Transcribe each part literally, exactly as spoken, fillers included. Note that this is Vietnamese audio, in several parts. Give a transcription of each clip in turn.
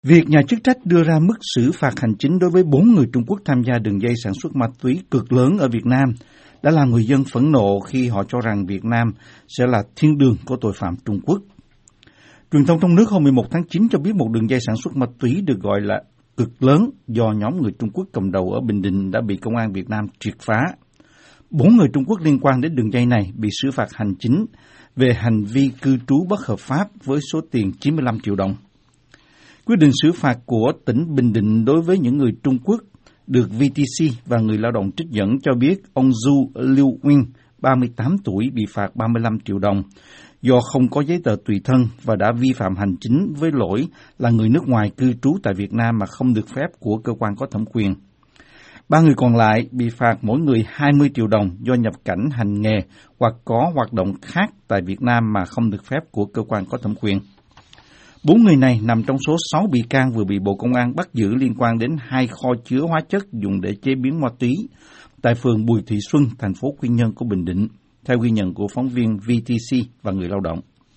Việc nhà chức trách đưa ra mức xử phạt hành chính đối với bốn người Trung Quốc tham gia đường dây sản xuất ma túy cực lớn ở Việt Nam đã làm người dân phẫn nộ khi họ cho rằng Việt Nam sẽ là thiên đường của tội phạm Trung Quốc. Truyền thông trong nước hôm mười một tháng chín cho biết một đường dây sản xuất ma túy được gọi là cực lớn do nhóm người Trung Quốc cầm đầu ở Bình Định đã bị công an Việt Nam triệt phá. Bốn người Trung Quốc liên quan đến đường dây này bị xử phạt hành chính về hành vi cư trú bất hợp pháp với số tiền chín mươi lăm triệu đồng. Quyết định xử phạt của tỉnh Bình Định đối với những người Trung Quốc được vê tê xê và người lao động trích dẫn cho biết ông Du Liu Wing, ba mươi tám tuổi, bị phạt ba mươi lăm triệu đồng do không có giấy tờ tùy thân và đã vi phạm hành chính với lỗi là người nước ngoài cư trú tại Việt Nam mà không được phép của cơ quan có thẩm quyền. Ba người còn lại bị phạt mỗi người hai mươi triệu đồng do nhập cảnh hành nghề hoặc có hoạt động khác tại Việt Nam mà không được phép của cơ quan có thẩm quyền. Bốn người này nằm trong số sáu bị can vừa bị Bộ Công an bắt giữ liên quan đến hai kho chứa hóa chất dùng để chế biến ma túy tại phường Bùi Thị Xuân, thành phố Quy Nhơn của Bình Định, theo ghi nhận của phóng viên vê tê xê và người lao động.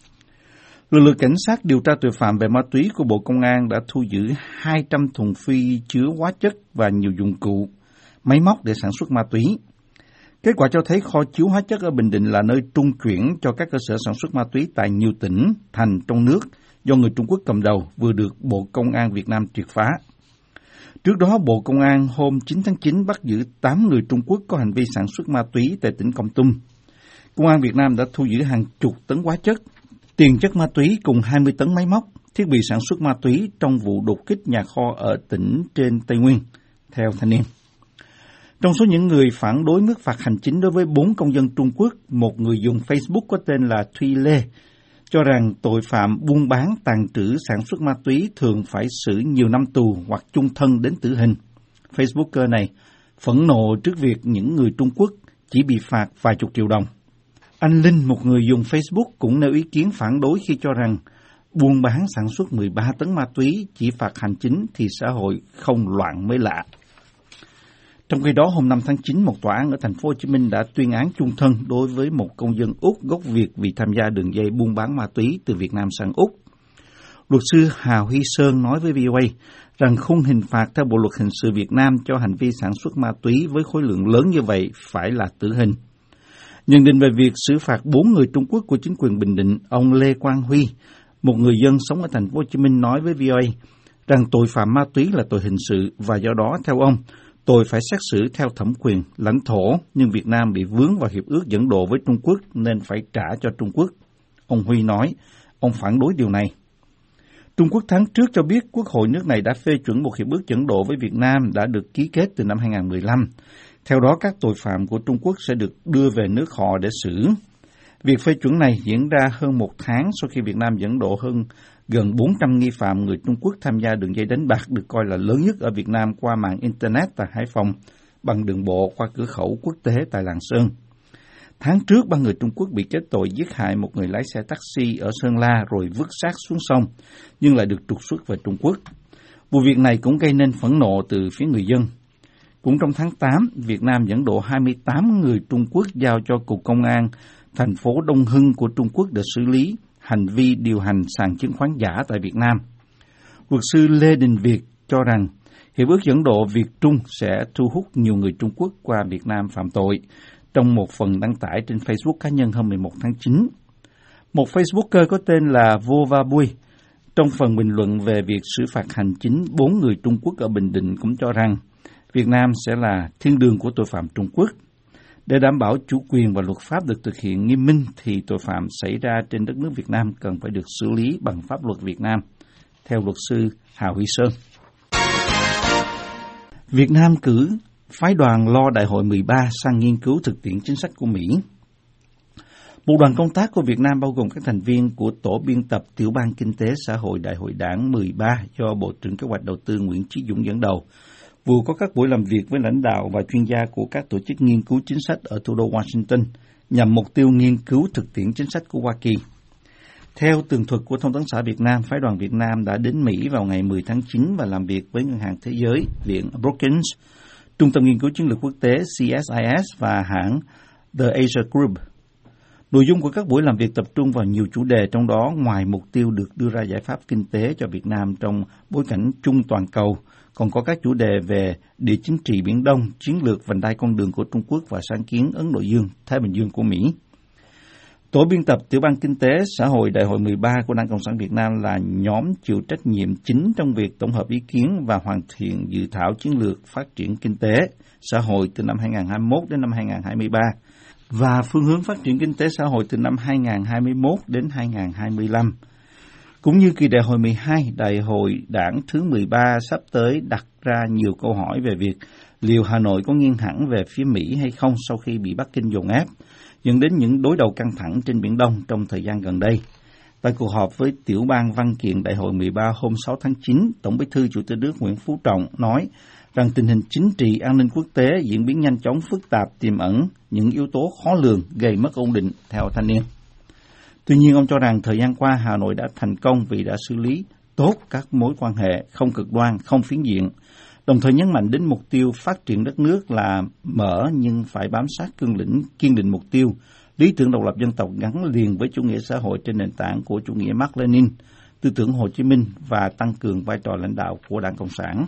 Lực lượng cảnh sát điều tra tội phạm về ma túy của Bộ Công an đã thu giữ hai trăm thùng phi chứa hóa chất và nhiều dụng cụ, máy móc để sản xuất ma túy. Kết quả cho thấy kho chứa hóa chất ở Bình Định là nơi trung chuyển cho các cơ sở sản xuất ma túy tại nhiều tỉnh, thành trong nước do người Trung Quốc cầm đầu vừa được Bộ Công an Việt Nam triệt phá. Trước đó, Bộ Công an hôm chín tháng chín bắt giữ tám người Trung Quốc có hành vi sản xuất ma túy tại tỉnh Kon Tum. Công an Việt Nam đã thu giữ hàng chục tấn hóa chất, tiền chất ma túy cùng hai mươi tấn máy móc, thiết bị sản xuất ma túy trong vụ đột kích nhà kho ở tỉnh trên Tây Nguyên, theo Thanh niên. Trong số những người phản đối mức phạt hành chính đối với bốn công dân Trung Quốc, một người dùng Facebook có tên là Thuy Lê cho rằng tội phạm buôn bán, tàng trữ, sản xuất ma túy thường phải xử nhiều năm tù hoặc chung thân đến tử hình. Facebooker này phẫn nộ trước việc những người Trung Quốc chỉ bị phạt vài chục triệu đồng. Anh Linh, một người dùng Facebook, cũng nêu ý kiến phản đối khi cho rằng buôn bán sản xuất mười ba tấn ma túy chỉ phạt hành chính thì xã hội không loạn mới lạ. Trong khi đó, hôm năm tháng chín, một tòa án ở thành phố Hồ Chí Minh đã tuyên án chung thân đối với một công dân Úc gốc Việt vì tham gia đường dây buôn bán ma túy từ Việt Nam sang Úc. Luật sư Hà Huy Sơn nói với vê o a rằng khung hình phạt theo Bộ luật hình sự Việt Nam cho hành vi sản xuất ma túy với khối lượng lớn như vậy phải là tử hình. Nhận định về việc xử phạt bốn người Trung Quốc của chính quyền Bình Định, ông Lê Quang Huy, một người dân sống ở thành phố Hồ Chí Minh, nói với vê o a rằng tội phạm ma túy là tội hình sự và do đó theo ông, tội phải xét xử theo thẩm quyền lãnh thổ, nhưng Việt Nam bị vướng vào hiệp ước dẫn độ với Trung Quốc nên phải trả cho Trung Quốc. Ông Huy nói, ông phản đối điều này. Trung Quốc tháng trước cho biết Quốc hội nước này đã phê chuẩn một hiệp ước dẫn độ với Việt Nam đã được ký kết từ năm hai không một lăm. Theo đó, các tội phạm của Trung Quốc sẽ được đưa về nước họ để xử. Việc phê chuẩn này diễn ra hơn một tháng sau khi Việt Nam dẫn độ hơn gần bốn trăm nghi phạm người Trung Quốc tham gia đường dây đánh bạc được coi là lớn nhất ở Việt Nam qua mạng Internet tại Hải Phòng, bằng đường bộ qua cửa khẩu quốc tế tại Lạng Sơn. Tháng trước, ba người Trung Quốc bị kết tội giết hại một người lái xe taxi ở Sơn La rồi vứt xác xuống sông, nhưng lại được trục xuất về Trung Quốc. Vụ việc này cũng gây nên phẫn nộ từ phía người dân. Cũng trong tháng tám, Việt Nam dẫn độ hai mươi tám người Trung Quốc giao cho Cục Công an thành phố Đông Hưng của Trung Quốc để xử lý hành vi điều hành sàn chứng khoán giả tại Việt Nam. Luật sư Lê Đình Việt cho rằng hiệp ước dẫn độ Việt-Trung sẽ thu hút nhiều người Trung Quốc qua Việt Nam phạm tội, trong một phần đăng tải trên Facebook cá nhân hôm mười một tháng chín. Một Facebooker có tên là Vô Va Bui, trong phần bình luận về việc xử phạt hành chính bốn người Trung Quốc ở Bình Định cũng cho rằng Việt Nam sẽ là thiên đường của tội phạm Trung Quốc. Để đảm bảo chủ quyền và luật pháp được thực hiện nghiêm minh thì tội phạm xảy ra trên đất nước Việt Nam cần phải được xử lý bằng pháp luật Việt Nam, theo luật sư Hà Huy Sơn. Việt Nam cử phái đoàn lo Đại hội mười ba sang nghiên cứu thực tiễn chính sách của Mỹ. Một đoàn công tác của Việt Nam bao gồm các thành viên của Tổ biên tập Tiểu ban Kinh tế Xã hội Đại hội Đảng mười ba do Bộ trưởng Kế hoạch Đầu tư Nguyễn Chí Dũng dẫn đầu, vừa có các buổi làm việc với lãnh đạo và chuyên gia của các tổ chức nghiên cứu chính sách ở thủ đô Washington nhằm mục tiêu nghiên cứu thực tiễn chính sách của Hoa Kỳ. Theo tường thuật của Thông tấn xã Việt Nam, phái đoàn Việt Nam đã đến Mỹ vào ngày mười tháng chín và làm việc với Ngân hàng Thế giới, Viện Brookings, Trung tâm Nghiên cứu Chiến lược Quốc tế C S I S và hãng The Asia Group. Nội dung của các buổi làm việc tập trung vào nhiều chủ đề, trong đó ngoài mục tiêu được đưa ra giải pháp kinh tế cho Việt Nam trong bối cảnh chung toàn cầu, còn có các chủ đề về địa chính trị Biển Đông, chiến lược vành đai con đường của Trung Quốc và sáng kiến Ấn Độ Dương, Thái Bình Dương của Mỹ. Tổ biên tập Tiểu ban Kinh tế Xã hội Đại hội mười ba của Đảng Cộng sản Việt Nam là nhóm chịu trách nhiệm chính trong việc tổng hợp ý kiến và hoàn thiện dự thảo chiến lược phát triển kinh tế, xã hội từ năm hai nghìn không trăm hai mươi mốt đến năm hai nghìn không trăm hai mươi ba và phương hướng phát triển kinh tế xã hội từ năm hai nghìn không trăm hai mươi mốt đến hai nghìn không trăm hai mươi lăm. Cũng như kỳ đại hội mười hai, đại hội đảng thứ mười ba sắp tới đặt ra nhiều câu hỏi về việc liệu Hà Nội có nghiêng hẳn về phía Mỹ hay không sau khi bị Bắc Kinh dồn ép, dẫn đến những đối đầu căng thẳng trên Biển Đông trong thời gian gần đây. Tại cuộc họp với Tiểu ban Văn kiện Đại hội mười ba hôm sáu tháng chín, Tổng Bí thư Chủ tịch nước Nguyễn Phú Trọng nói rằng tình hình chính trị an ninh quốc tế diễn biến nhanh chóng phức tạp, tiềm ẩn những yếu tố khó lường gây mất ổn định theo thanh niên. Tuy nhiên, ông cho rằng thời gian qua Hà Nội đã thành công vì đã xử lý tốt các mối quan hệ không cực đoan, không phiến diện, đồng thời nhấn mạnh đến mục tiêu phát triển đất nước là mở nhưng phải bám sát cương lĩnh, kiên định mục tiêu, lý tưởng độc lập dân tộc gắn liền với chủ nghĩa xã hội trên nền tảng của chủ nghĩa Mác Lênin, tư tưởng Hồ Chí Minh và tăng cường vai trò lãnh đạo của Đảng Cộng sản.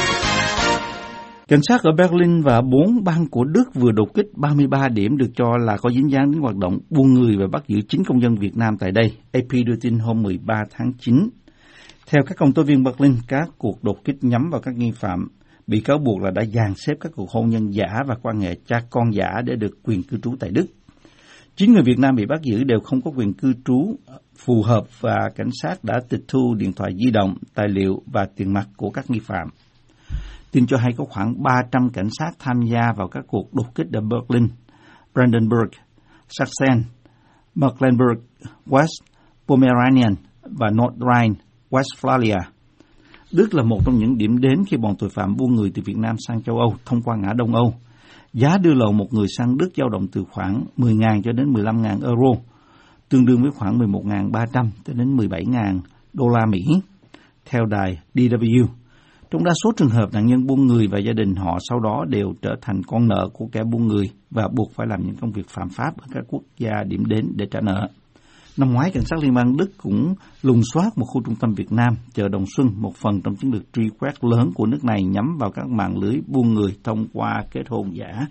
Cảnh sát ở Berlin và bốn bang của Đức vừa đột kích ba mươi ba điểm được cho là có dính dáng đến hoạt động buôn người và bắt giữ chín công dân Việt Nam tại đây, a pê đưa tin hôm mười ba tháng chín. Theo các công tố viên Berlin, các cuộc đột kích nhắm vào các nghi phạm bị cáo buộc là đã dàn xếp các cuộc hôn nhân giả và quan hệ cha con giả để được quyền cư trú tại Đức. Chín người Việt Nam bị bắt giữ đều không có quyền cư trú phù hợp và cảnh sát đã tịch thu điện thoại di động, tài liệu và tiền mặt của các nghi phạm. Tin cho hay có khoảng ba trăm cảnh sát tham gia vào các cuộc đột kích ở Berlin, Brandenburg, Sachsen, Mecklenburg, West Pomeranian và North Rhine-Westphalia. Đức là một trong những điểm đến khi bọn tội phạm buôn người từ Việt Nam sang châu Âu thông qua ngã Đông Âu. Giá đưa lậu một người sang Đức dao động từ khoảng mười nghìn cho đến mười lăm nghìn euro, tương đương với khoảng mười một nghìn ba trăm cho đến mười bảy nghìn đô la Mỹ, theo đài đê vê kép. Trong đa số trường hợp, nạn nhân buôn người và gia đình họ sau đó đều trở thành con nợ của kẻ buôn người và buộc phải làm những công việc phạm pháp ở các quốc gia điểm đến để trả nợ. Năm ngoái, cảnh sát liên bang Đức cũng lùng soát một khu trung tâm Việt Nam, chợ Đồng Xuân, một phần trong chiến lược truy quét lớn của nước này nhắm vào các mạng lưới buôn người thông qua kết hôn giả.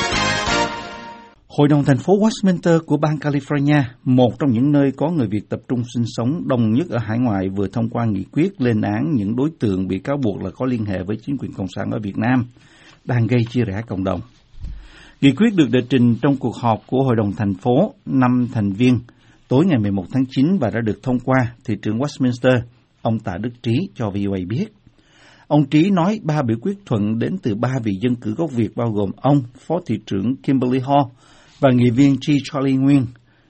Hội đồng thành phố Westminster của bang California, một trong những nơi có người Việt tập trung sinh sống đông nhất ở hải ngoại, vừa thông qua nghị quyết lên án những đối tượng bị cáo buộc là có liên hệ với chính quyền Cộng sản ở Việt Nam, đang gây chia rẽ cộng đồng. Nghị quyết được đệ trình trong cuộc họp của Hội đồng thành phố, năm thành viên, tối ngày mười một tháng chín và đã được thông qua, thị trưởng Westminster, ông Tạ Đức Trí cho vê o a biết. Ông Trí nói ba biểu quyết thuận đến từ ba vị dân cử gốc Việt bao gồm ông, Phó thị trưởng Kimberly Hall và nghị viên G. Charlie Nguyên.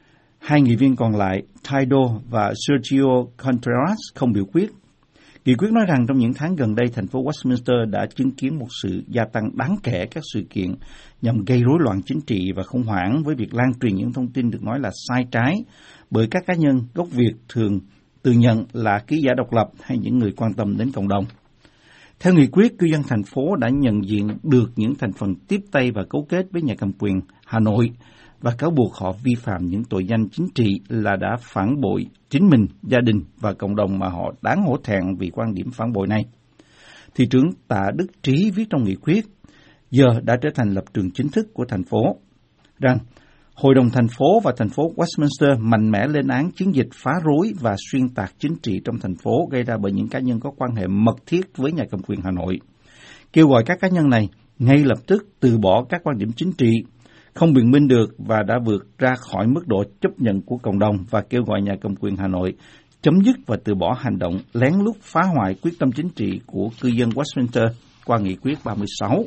Hai nghị viên còn lại, Taido và Sergio Contreras, không biểu quyết. Nghị quyết nói rằng trong những tháng gần đây, thành phố Westminster đã chứng kiến một sự gia tăng đáng kể các sự kiện nhằm gây rối loạn chính trị và khủng hoảng với việc lan truyền những thông tin được nói là sai trái bởi các cá nhân gốc Việt thường tự nhận là ký giả độc lập hay những người quan tâm đến cộng đồng. Theo nghị quyết, cư dân thành phố đã nhận diện được những thành phần tiếp tay và cấu kết với nhà cầm quyền Hà Nội và cáo buộc họ vi phạm những tội danh chính trị là đã phản bội chính mình, gia đình và cộng đồng mà họ đáng hổ thẹn vì quan điểm phản bội này. Thị trưởng Tạ Đức Trí viết trong nghị quyết, giờ đã trở thành lập trường chính thức của thành phố, rằng Hội đồng thành phố và thành phố Westminster mạnh mẽ lên án chiến dịch phá rối và xuyên tạc chính trị trong thành phố gây ra bởi những cá nhân có quan hệ mật thiết với nhà cầm quyền Hà Nội, kêu gọi các cá nhân này ngay lập tức từ bỏ các quan điểm chính trị không biện minh được và đã vượt ra khỏi mức độ chấp nhận của cộng đồng, và kêu gọi nhà cầm quyền Hà Nội chấm dứt và từ bỏ hành động lén lút phá hoại quyết tâm chính trị của cư dân Westminster qua nghị quyết ba mươi sáu.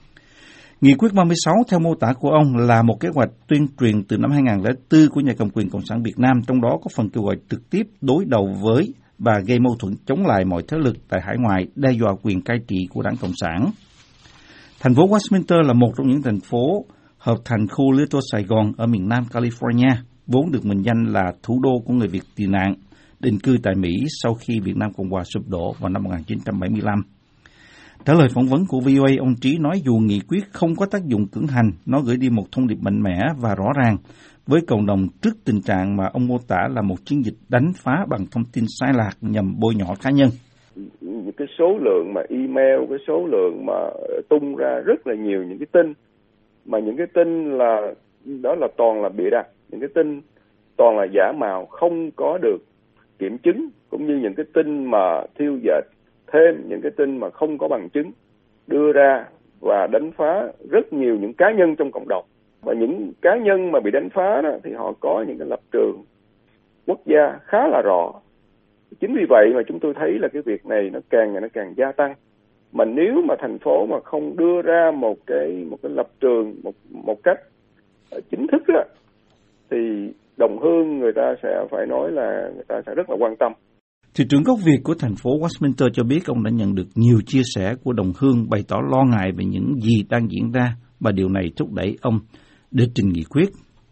Nghị quyết ba mươi sáu theo mô tả của ông là một kế hoạch tuyên truyền từ năm hai nghìn không trăm lẻ bốn của nhà cầm quyền Cộng sản Việt Nam, trong đó có phần kêu gọi trực tiếp đối đầu với và gây mâu thuẫn chống lại mọi thế lực tại hải ngoại, đe dọa quyền cai trị của Đảng Cộng sản. Thành phố Westminster là một trong những thành phố hợp thành khu Little Sài Gòn ở miền Nam California, vốn được mệnh danh là thủ đô của người Việt tị nạn, định cư tại Mỹ sau khi Việt Nam Cộng hòa sụp đổ vào năm một nghìn chín trăm bảy mươi lăm. Trả lời phỏng vấn của vê o a, ông Trí nói dù nghị quyết không có tác dụng cưỡng hành, nó gửi đi một thông điệp mạnh mẽ và rõ ràng với cộng đồng trước tình trạng mà ông mô tả là một chiến dịch đánh phá bằng thông tin sai lạc nhằm bôi nhọ cá nhân. Những cái số lượng mà email, cái số lượng mà tung ra rất là nhiều những cái tin, mà những cái tin là đó là toàn là bịa đặt, những cái tin toàn là giả mạo, không có được kiểm chứng, cũng như những cái tin mà thiêu dệt thêm, những cái tin mà không có bằng chứng đưa ra và đánh phá rất nhiều những cá nhân trong cộng đồng. Và những cá nhân mà bị đánh phá đó thì họ có những cái lập trường quốc gia khá là rõ. Chính vì vậy mà chúng tôi thấy là cái việc này nó càng ngày nó càng gia tăng. Mà nếu mà thành phố mà không đưa ra một cái một cái lập trường một một cách chính thức đó, thì đồng hương người ta sẽ phải nói là người ta sẽ rất là quan tâm. Thị trưởng gốc Việt của thành phố Westminster cho biết ông đã nhận được nhiều chia sẻ của đồng hương bày tỏ lo ngại về những gì đang diễn ra, và điều này thúc đẩy ông để trình nghị quyết.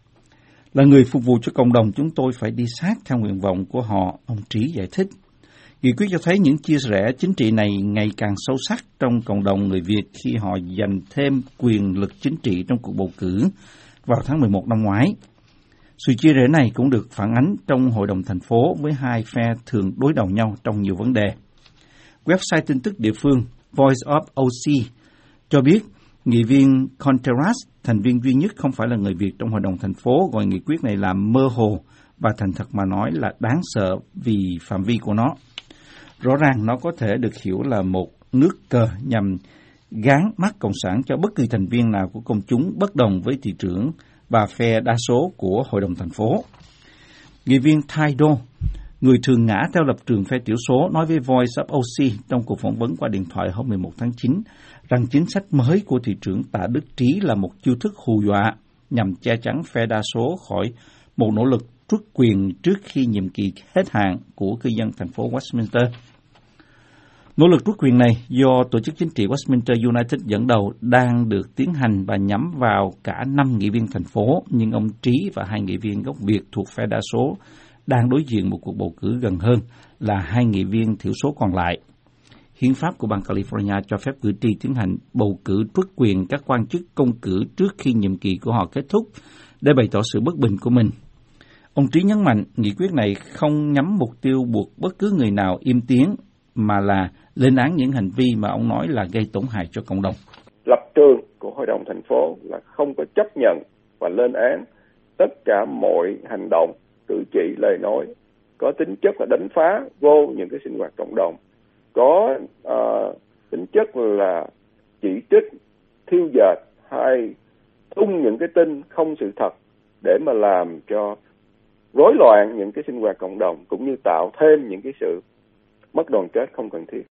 Là người phục vụ cho cộng đồng, chúng tôi phải đi sát theo nguyện vọng của họ, ông Trí giải thích. Nghị quyết cho thấy những chia rẽ chính trị này ngày càng sâu sắc trong cộng đồng người Việt khi họ giành thêm quyền lực chính trị trong cuộc bầu cử vào tháng mười một năm ngoái. Sự chia rẽ này cũng được phản ánh trong Hội đồng thành phố với hai phe thường đối đầu nhau trong nhiều vấn đề. Website tin tức địa phương Voice of o xê cho biết nghị viên Contreras, thành viên duy nhất không phải là người Việt trong Hội đồng thành phố, gọi nghị quyết này là mơ hồ và thành thật mà nói là đáng sợ vì phạm vi của nó. Rõ ràng nó có thể được hiểu là một nước cờ nhằm gán mắt cộng sản cho bất kỳ thành viên nào của công chúng bất đồng với thị trưởng và phe đa số của Hội đồng thành phố. Nghị viên Ty Do, người thường ngã theo lập trường phe thiểu số, nói với Voice of o xê trong cuộc phỏng vấn qua điện thoại hôm mười một tháng chín rằng chính sách mới của thị trưởng Tạ Đức Trí là một chiêu thức hù dọa nhằm che chắn phe đa số khỏi một nỗ lực truất quyền trước khi nhiệm kỳ hết hạn của cư dân thành phố Westminster. Nỗ lực truất quyền này do tổ chức chính trị Westminster United dẫn đầu đang được tiến hành và nhắm vào cả năm nghị viên thành phố, nhưng ông Trí và hai nghị viên gốc Việt thuộc phe đa số đang đối diện một cuộc bầu cử gần hơn là hai nghị viên thiểu số còn lại. Hiến pháp của bang California cho phép cử tri tiến hành bầu cử truất quyền các quan chức công cử trước khi nhiệm kỳ của họ kết thúc để bày tỏ sự bất bình của mình. Ông Trí nhấn mạnh nghị quyết này không nhắm mục tiêu buộc bất cứ người nào im tiếng, mà là lên án những hành vi mà ông nói là gây tổn hại cho cộng đồng. Lập trường của Hội đồng thành phố là không có chấp nhận và lên án tất cả mọi hành động, cử chỉ, lời nói có tính chất là đánh phá vô những cái sinh hoạt cộng đồng, có uh, tính chất là chỉ trích, thiêu dệt hay tung những cái tin không sự thật để mà làm cho rối loạn những cái sinh hoạt cộng đồng, cũng như tạo thêm những cái sự mất đoàn kết không cần thiết.